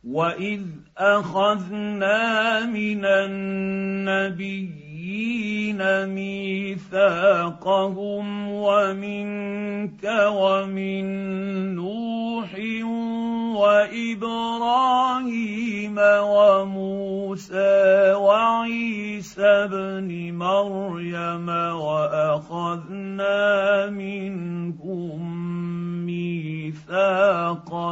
واذ اخذنا من النبيين ميثاقهم ومنك ومن نوح وابراهيم وموسى وعيسى ابن مريم واخذنا منهم ميثاقا